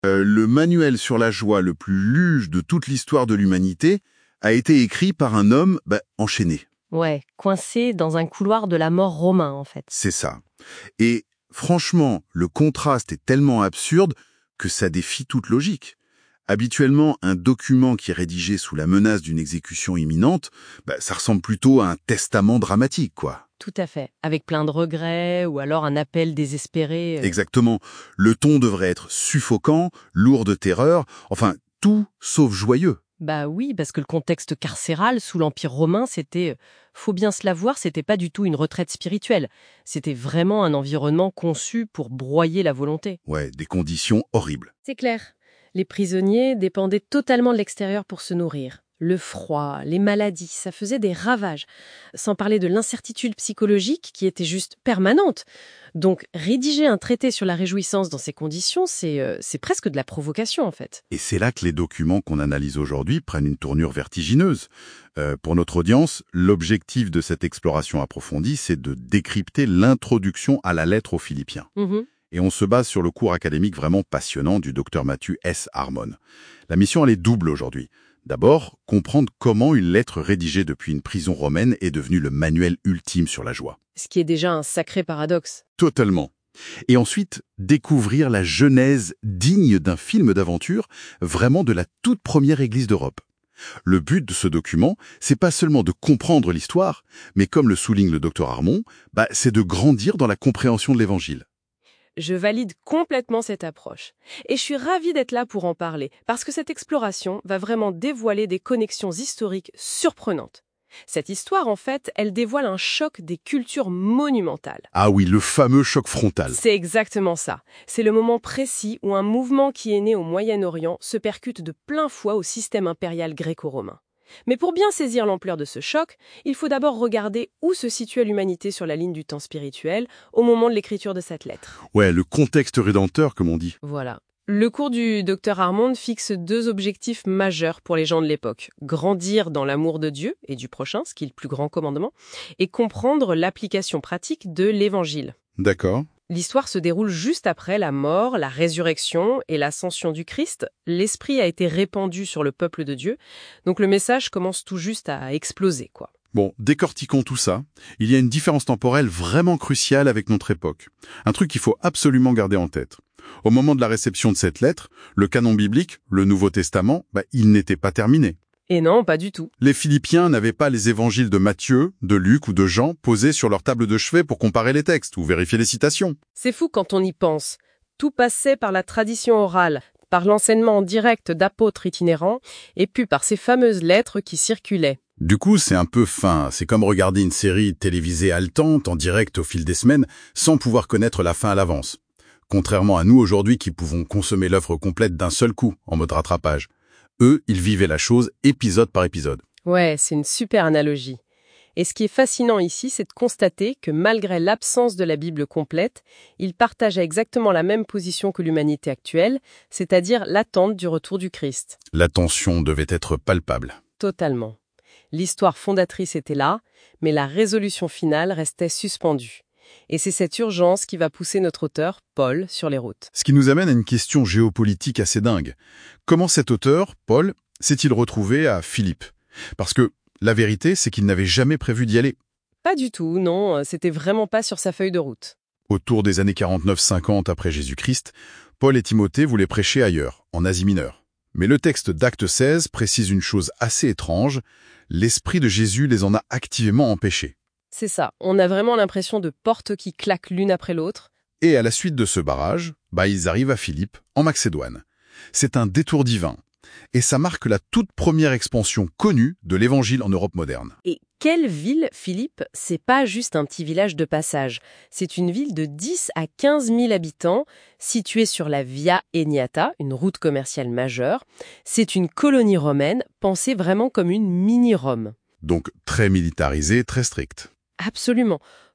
Le manuel sur la joie le plus lu de toute l'histoire de l'humanité a été écrit par un homme enchaîné. Ouais, coincé dans un couloir de la mort romain, en fait. C'est ça. Et franchement, le contraste est tellement absurde que ça défie toute logique. Habituellement, un document qui est rédigé sous la menace d'une exécution imminente, ça ressemble plutôt à un testament dramatique, quoi. Tout à fait. Avec plein de regrets ou alors un appel désespéré. Exactement. Le ton devrait être suffocant, lourd de terreur, enfin, tout sauf joyeux. Bah oui, parce que le contexte carcéral sous l'Empire romain, faut bien se l'avouer, c'était pas du tout une retraite spirituelle. C'était vraiment un environnement conçu pour broyer la volonté. Ouais, des conditions horribles. C'est clair. Les prisonniers dépendaient totalement de l'extérieur pour se nourrir. Le froid, les maladies, ça faisait des ravages. Sans parler de l'incertitude psychologique qui était juste permanente. Donc, rédiger un traité sur la réjouissance dans ces conditions, c'est presque de la provocation, en fait. Et c'est là que les documents qu'on analyse aujourd'hui prennent une tournure vertigineuse. Pour notre audience, l'objectif de cette exploration approfondie, c'est de décrypter l'introduction à la lettre aux Philippiens. Et on se base sur le cours académique vraiment passionnant du Dr Matthew S. Harmon. La mission, elle est double aujourd'hui. D'abord, comprendre comment une lettre rédigée depuis une prison romaine est devenue le manuel ultime sur la joie. Ce qui est déjà un sacré paradoxe. Totalement. Et ensuite, découvrir la genèse digne d'un film d'aventure, vraiment de la toute première Église d'Europe. Le but de ce document, c'est pas seulement de comprendre l'histoire, mais comme le souligne le Dr Harmon, c'est de grandir dans la compréhension de l'Évangile. Je valide complètement cette approche. Et je suis ravie d'être là pour en parler, parce que cette exploration va vraiment dévoiler des connexions historiques surprenantes. Cette histoire, en fait, elle dévoile un choc des cultures monumentales. Ah oui, le fameux choc frontal. C'est exactement ça. C'est le moment précis où un mouvement qui est né au Moyen-Orient se percute de plein fouet au système impérial gréco-romain. Mais pour bien saisir l'ampleur de ce choc, il faut d'abord regarder où se situait l'humanité sur la ligne du temps spirituel au moment de l'écriture de cette lettre. Ouais, le contexte rédempteur, comme on dit. Voilà. Le cours du Dr Harmon fixe 2 objectifs majeurs pour les gens de l'époque. Grandir dans l'amour de Dieu et du prochain, ce qui est le plus grand commandement, et comprendre l'application pratique de l'Évangile. D'accord. L'histoire se déroule juste après la mort, la résurrection et l'ascension du Christ. L'Esprit a été répandu sur le peuple de Dieu, donc le message commence tout juste à exploser, quoi. Bon, décortiquons tout ça. Il y a une différence temporelle vraiment cruciale avec notre époque. Un truc qu'il faut absolument garder en tête. Au moment de la réception de cette lettre, le canon biblique, le Nouveau Testament, il n'était pas terminé. Et non, pas du tout. Les Philippiens n'avaient pas les évangiles de Matthieu, de Luc ou de Jean posés sur leur table de chevet pour comparer les textes ou vérifier les citations. C'est fou quand on y pense. Tout passait par la tradition orale, par l'enseignement en direct d'apôtres itinérants, et puis par ces fameuses lettres qui circulaient. Du coup, c'est un peu fin. C'est comme regarder une série télévisée haletante en direct au fil des semaines, sans pouvoir connaître la fin à l'avance. Contrairement à nous aujourd'hui qui pouvons consommer l'œuvre complète d'un seul coup, en mode rattrapage. Eux, ils vivaient la chose épisode par épisode. Ouais, c'est une super analogie. Et ce qui est fascinant ici, c'est de constater que malgré l'absence de la Bible complète, ils partageaient exactement la même position que l'humanité actuelle, c'est-à-dire l'attente du retour du Christ. La tension devait être palpable. Totalement. L'histoire fondatrice était là, mais la résolution finale restait suspendue. Et c'est cette urgence qui va pousser notre auteur, Paul, sur les routes. Ce qui nous amène à une question géopolitique assez dingue. Comment cet auteur, Paul, s'est-il retrouvé à Philippe? Parce que la vérité, c'est qu'il n'avait jamais prévu d'y aller. Pas du tout, non, c'était vraiment pas sur sa feuille de route. Autour des années 49-50 après Jésus-Christ, Paul et Timothée voulaient prêcher ailleurs, en Asie mineure. Mais le texte d'Acte 16 précise une chose assez étrange, l'Esprit de Jésus les en a activement empêchés. C'est ça, on a vraiment l'impression de portes qui claquent l'une après l'autre. Et à la suite de ce barrage, ils arrivent à Philippe, en Macédoine. C'est un détour divin. Et ça marque la toute première expansion connue de l'Évangile en Europe moderne. Et quelle ville, Philippe? C'est pas juste un petit village de passage. C'est une ville de 10 à 15 000 habitants, située sur la Via Egniata, une route commerciale majeure. C'est une colonie romaine, pensée vraiment comme une mini-Rome. Donc très militarisée, très stricte. Absolument.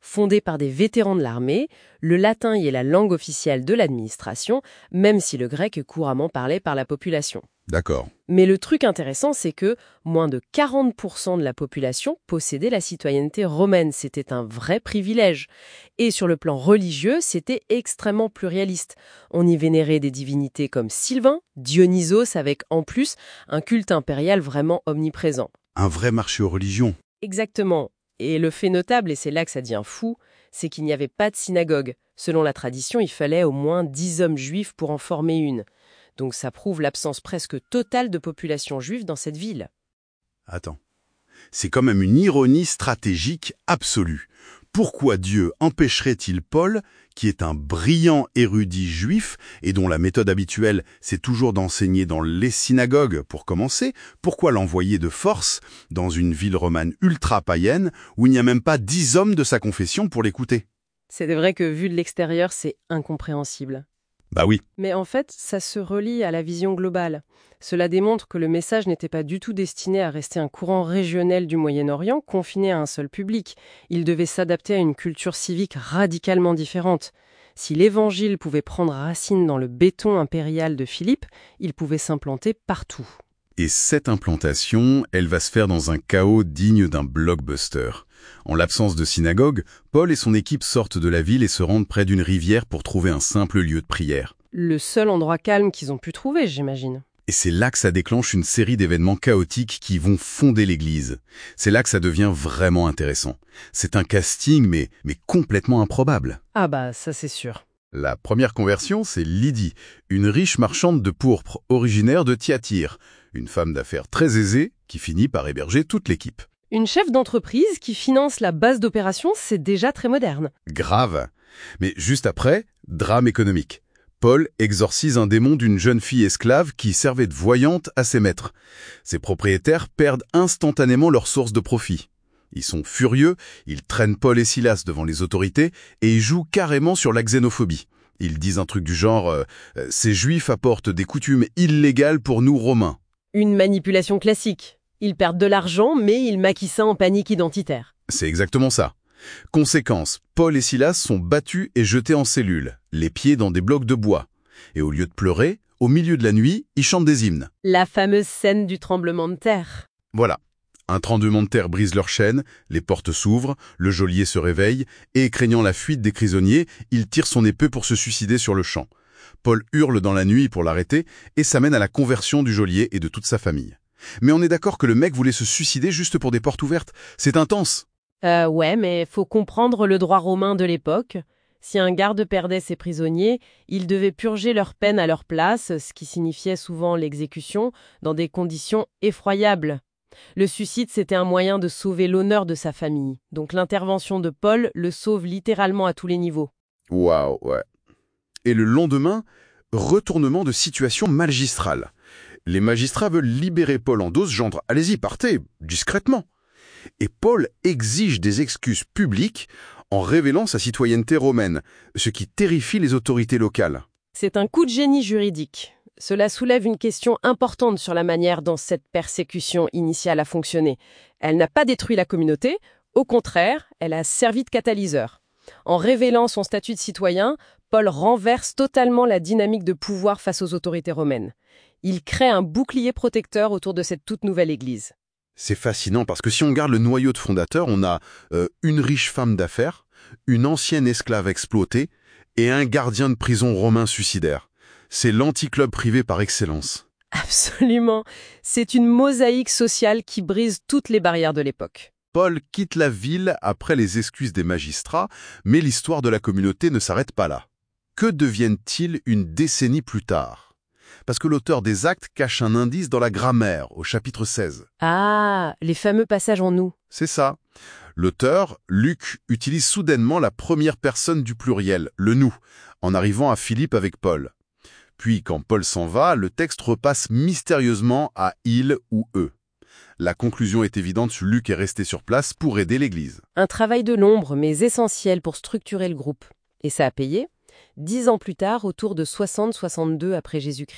Fondée par des vétérans de l'armée, le latin y est la langue officielle de l'administration, même si le grec est couramment parlé par la population. D'accord. Mais le truc intéressant, c'est que moins de 40% de la population possédait la citoyenneté romaine. C'était un vrai privilège. Et sur le plan religieux, c'était extrêmement pluraliste. On y vénérait des divinités comme Sylvain, Dionysos, avec en plus un culte impérial vraiment omniprésent. Un vrai marché aux religions. Exactement. Et le fait notable, et c'est là que ça devient fou, c'est qu'il n'y avait pas de synagogue. Selon la tradition, il fallait au moins 10 hommes juifs pour en former une. Donc ça prouve l'absence presque totale de population juive dans cette ville. Attends. C'est quand même une ironie stratégique absolue. Pourquoi Dieu empêcherait-il Paul, qui est un brillant érudit juif et dont la méthode habituelle, c'est toujours d'enseigner dans les synagogues pour commencer, pourquoi l'envoyer de force dans une ville romane ultra-païenne où il n'y a même pas 10 hommes de sa confession pour l'écouter? C'est vrai que vu de l'extérieur, c'est incompréhensible. Bah oui. Mais en fait, ça se relie à la vision globale. Cela démontre que le message n'était pas du tout destiné à rester un courant régional du Moyen-Orient confiné à un seul public. Il devait s'adapter à une culture civique radicalement différente. Si l'Évangile pouvait prendre racine dans le béton impérial de Philippe, il pouvait s'implanter partout. Et cette implantation, elle va se faire dans un chaos digne d'un blockbuster. En l'absence de synagogue, Paul et son équipe sortent de la ville et se rendent près d'une rivière pour trouver un simple lieu de prière. Le seul endroit calme qu'ils ont pu trouver, j'imagine. Et c'est là que ça déclenche une série d'événements chaotiques qui vont fonder l'église. C'est là que ça devient vraiment intéressant. C'est un casting, mais complètement improbable. Ah bah, ça c'est sûr. La première conversion, c'est Lydie, une riche marchande de pourpre, originaire de Thyatire, une femme d'affaires très aisée qui finit par héberger toute l'équipe. Une chef d'entreprise qui finance la base d'opération, c'est déjà très moderne. Grave. Mais juste après, drame économique. Paul exorcise un démon d'une jeune fille esclave qui servait de voyante à ses maîtres. Ses propriétaires perdent instantanément leur source de profit. Ils sont furieux, ils traînent Paul et Silas devant les autorités et ils jouent carrément sur la xénophobie. Ils disent un truc du genre « Ces Juifs apportent des coutumes illégales pour nous Romains ». Une manipulation classique. Ils perdent de l'argent, mais ils maquillent ça en panique identitaire. C'est exactement ça. Conséquence, Paul et Silas sont battus et jetés en cellule, les pieds dans des blocs de bois. Et au lieu de pleurer, au milieu de la nuit, ils chantent des hymnes. La fameuse scène du tremblement de terre. Voilà. Un tremblement de terre brise leur chaîne, les portes s'ouvrent, le geôlier se réveille, et craignant la fuite des prisonniers, il tire son épée pour se suicider sur le champ. Paul hurle dans la nuit pour l'arrêter, et ça mène à la conversion du geôlier et de toute sa famille. Mais on est d'accord que le mec voulait se suicider juste pour des portes ouvertes. C'est intense. Ouais, mais faut comprendre le droit romain de l'époque. Si un garde perdait ses prisonniers, il devait purger leur peine à leur place, ce qui signifiait souvent l'exécution, dans des conditions effroyables. Le suicide, c'était un moyen de sauver l'honneur de sa famille. Donc l'intervention de Paul le sauve littéralement à tous les niveaux. Waouh, ouais. Et le lendemain, retournement de situation magistrale. Les magistrats veulent libérer Paul en dose, genre « Allez-y, partez, discrètement ». Et Paul exige des excuses publiques en révélant sa citoyenneté romaine, ce qui terrifie les autorités locales. C'est un coup de génie juridique. Cela soulève une question importante sur la manière dont cette persécution initiale a fonctionné. Elle n'a pas détruit la communauté, au contraire, elle a servi de catalyseur. En révélant son statut de citoyen, Paul renverse totalement la dynamique de pouvoir face aux autorités romaines. Il crée un bouclier protecteur autour de cette toute nouvelle église. C'est fascinant parce que si on regarde le noyau de fondateur, on a une riche femme d'affaires, une ancienne esclave exploitée et un gardien de prison romain suicidaire. C'est l'anti-club privé par excellence. Absolument. C'est une mosaïque sociale qui brise toutes les barrières de l'époque. Paul quitte la ville après les excuses des magistrats, mais l'histoire de la communauté ne s'arrête pas là. Que deviennent-ils une décennie plus tard ? Parce que l'auteur des Actes cache un indice dans la grammaire, au chapitre 16. Ah, les fameux passages en nous. C'est ça. L'auteur, Luc, utilise soudainement la première personne du pluriel, le « nous », en arrivant à Philippe avec Paul. Puis, quand Paul s'en va, le texte repasse mystérieusement à « il » ou « eux ». La conclusion est évidente, Luc est resté sur place pour aider l'Église. Un travail de l'ombre, mais essentiel pour structurer le groupe. Et ça a payé. 10 ans plus tard, autour de 60-62 après Jésus-Christ,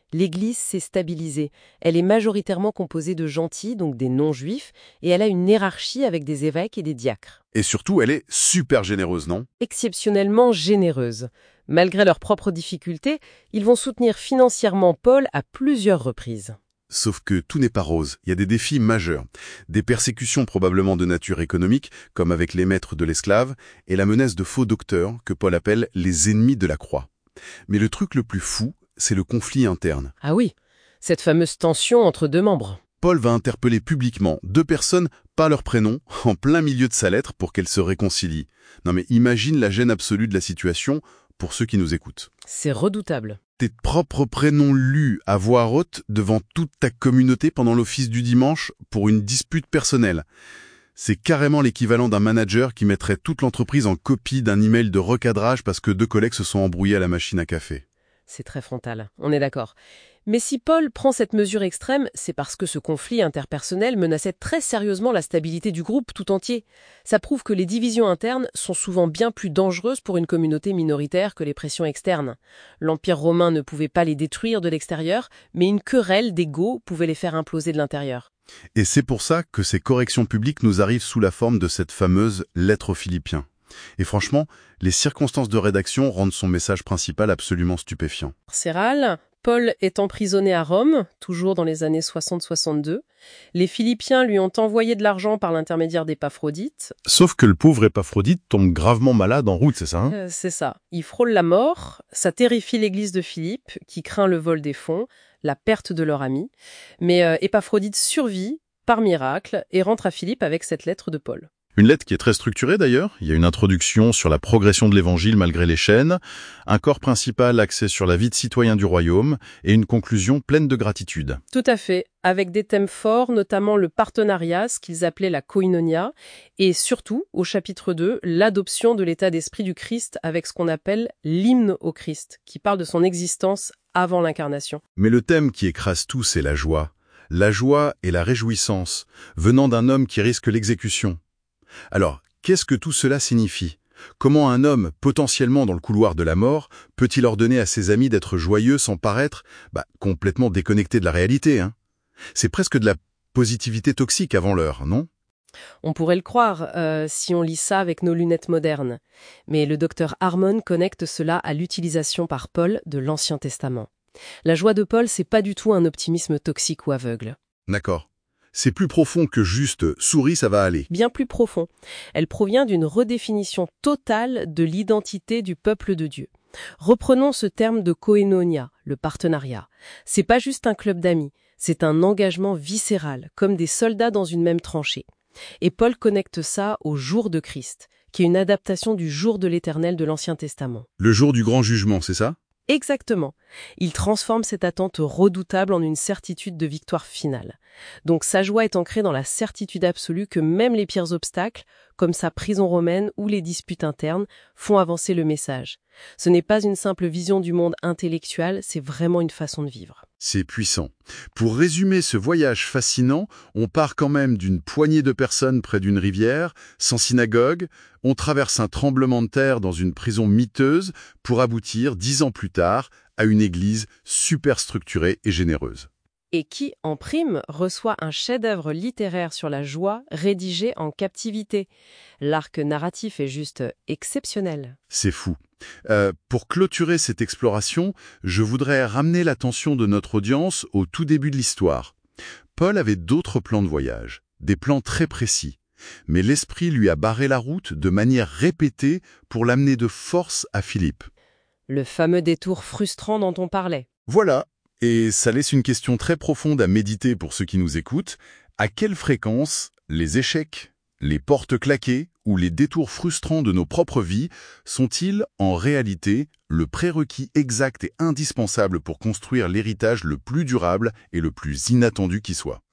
L'Église s'est stabilisée. Elle est majoritairement composée de gentils, donc des non-juifs, et elle a une hiérarchie avec des évêques et des diacres. Et surtout, elle est super généreuse, non? Exceptionnellement généreuse. Malgré leurs propres difficultés, ils vont soutenir financièrement Paul à plusieurs reprises. Sauf que tout n'est pas rose, il y a des défis majeurs. Des persécutions probablement de nature économique, comme avec les maîtres de l'esclave, et la menace de faux docteurs, que Paul appelle les ennemis de la croix. Mais le truc le plus fou, c'est le conflit interne. Ah oui, cette fameuse tension entre deux membres. Paul va interpeller publiquement deux personnes, pas leur prénom, en plein milieu de sa lettre pour qu'elles se réconcilient. Non mais imagine la gêne absolue de la situation pour ceux qui nous écoutent. C'est redoutable. Tes propres prénoms lus à voix haute devant toute ta communauté pendant l'office du dimanche pour une dispute personnelle. C'est carrément l'équivalent d'un manager qui mettrait toute l'entreprise en copie d'un email de recadrage parce que deux collègues se sont embrouillés à la machine à café. C'est très frontal, on est d'accord. Mais si Paul prend cette mesure extrême, c'est parce que ce conflit interpersonnel menaçait très sérieusement la stabilité du groupe tout entier. Ça prouve que les divisions internes sont souvent bien plus dangereuses pour une communauté minoritaire que les pressions externes. L'Empire romain ne pouvait pas les détruire de l'extérieur, mais une querelle d'ego pouvait les faire imploser de l'intérieur. Et c'est pour ça que ces corrections publiques nous arrivent sous la forme de cette fameuse lettre aux Philippiens. Et franchement, les circonstances de rédaction rendent son message principal absolument stupéfiant. Carcéral, Paul est emprisonné à Rome, toujours dans les années 60-62. Les Philippiens lui ont envoyé de l'argent par l'intermédiaire d'Épaphrodite. Sauf que le pauvre Épaphrodite tombe gravement malade en route, c'est ça, hein? C'est ça. Il frôle la mort. Ça terrifie l'église de Philippe, qui craint le vol des fonds, la perte de leur ami. Mais Épaphrodite survit, par miracle, et rentre à Philippe avec cette lettre de Paul. Une lettre qui est très structurée d'ailleurs. Il y a une introduction sur la progression de l'évangile malgré les chaînes, un corps principal axé sur la vie de citoyen du royaume et une conclusion pleine de gratitude. Tout à fait, avec des thèmes forts, notamment le partenariat, ce qu'ils appelaient la koinonia, et surtout, au chapitre 2, l'adoption de l'état d'esprit du Christ avec ce qu'on appelle l'hymne au Christ, qui parle de son existence avant l'incarnation. Mais le thème qui écrase tout, c'est la joie. La joie et la réjouissance, venant d'un homme qui risque l'exécution. Alors, qu'est-ce que tout cela signifie? Comment un homme, potentiellement dans le couloir de la mort, peut-il ordonner à ses amis d'être joyeux sans paraître complètement déconnecté de la réalité, hein? C'est presque de la positivité toxique avant l'heure, non? On pourrait le croire si on lit ça avec nos lunettes modernes. Mais le docteur Harmon connecte cela à l'utilisation par Paul de l'Ancien Testament. La joie de Paul, c'est pas du tout un optimisme toxique ou aveugle. D'accord. C'est plus profond que juste « souris, ça va aller ». Bien plus profond. Elle provient d'une redéfinition totale de l'identité du peuple de Dieu. Reprenons ce terme de koinonia, le partenariat. C'est pas juste un club d'amis, c'est un engagement viscéral, comme des soldats dans une même tranchée. Et Paul connecte ça au jour de Christ, qui est une adaptation du jour de l'Éternel de l'Ancien Testament. Le jour du grand jugement, c'est ça? Exactement. Il transforme cette attente redoutable en une certitude de victoire finale. Donc sa joie est ancrée dans la certitude absolue que même les pires obstacles, comme sa prison romaine ou les disputes internes, font avancer le message. Ce n'est pas une simple vision du monde intellectuel, c'est vraiment une façon de vivre. C'est puissant. Pour résumer ce voyage fascinant, on part quand même d'une poignée de personnes près d'une rivière, sans synagogue, on traverse un tremblement de terre dans une prison miteuse pour aboutir, 10 ans plus tard, à une église super structurée et généreuse. Et qui, en prime, reçoit un chef-d'œuvre littéraire sur la joie rédigé en captivité. L'arc narratif est juste exceptionnel. C'est fou. Pour clôturer cette exploration, je voudrais ramener l'attention de notre audience au tout début de l'histoire. Paul avait d'autres plans de voyage, des plans très précis. Mais l'Esprit lui a barré la route de manière répétée pour l'amener de force à Philippe. Le fameux détour frustrant dont on parlait. Voilà. Et ça laisse une question très profonde à méditer pour ceux qui nous écoutent. À quelle fréquence les échecs, les portes claquées ou les détours frustrants de nos propres vies sont-ils en réalité le prérequis exact et indispensable pour construire l'héritage le plus durable et le plus inattendu qui soit?